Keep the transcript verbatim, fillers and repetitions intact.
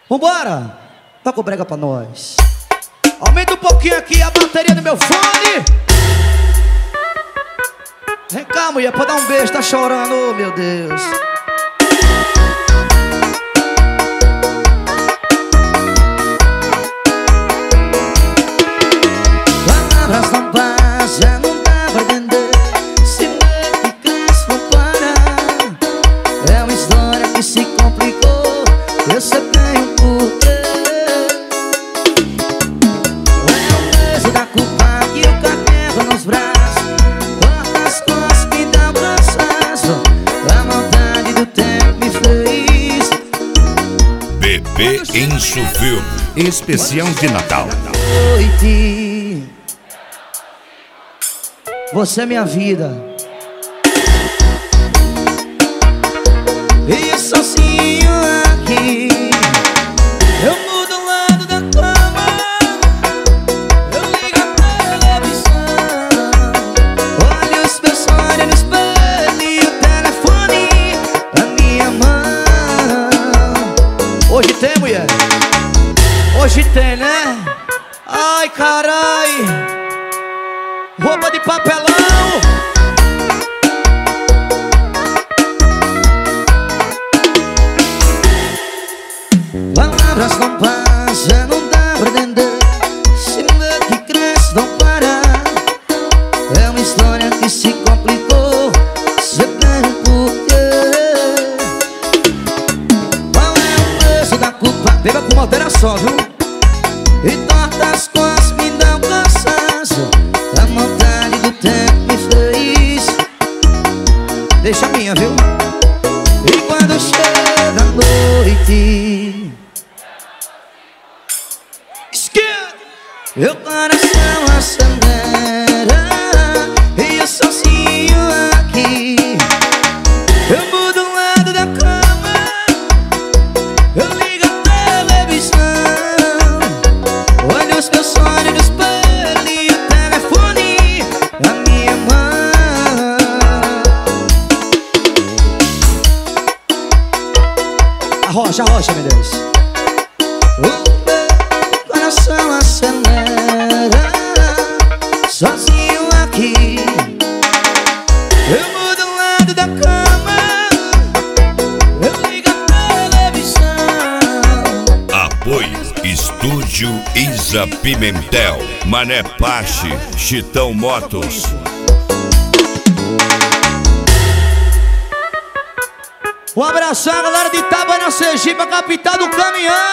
Vambora! Toca o brega pra nós. Aumenta um pouquinho aqui a bateria do meu fone. Vem cá, mulher, pra dar um beijo, tá chorando, oh, meu Deus. Palavras não passam, não dá pra entender. Se medo que cresce, não para. É uma história que se complicou. Eu sei bem o porquê. É o peso da culpa que eu carrego nos braços. Corta as costas, me dá um cansaço. A maldade do tempo me fez. Bebê Enzo Filme, especial de Natal. Noite, você é minha vida. E sozinho aqui eu mudo o lado da cama. Eu ligo a televisão. Olho os meus olhos no espelho e o telefone na minha mão. Hoje tem, mulher? Hoje tem, né? Ai, carai, roupa de papelão. Palavras não passam, não dá pra entender. Se medo que cresce, não para. É uma história que se complicou. Cê tem um porquê. Qual é o peso da culpa? Pega com moderação, viu? E torta as costas, me dá um cansaço. A vontade do tempo me fez. Deixa a minha, viu? E quando chega a noite, esquerda, meu coração acelera. E eu sozinho aqui eu mudo o lado da cama. Eu ligo a televisão. Olho os meus olhos no espelho e o telefone na minha mão. Arrocha, arrocha, meu Deus. O meu coração acelera. Sozinho aqui eu mudo o lado da cama. Eu ligo a televisão. Apoio Estúdio Isa Pimentel, Mané Pache, Chitão Motos. Um abração, galera de Itabaiana, Sergipe, a capital do caminhão.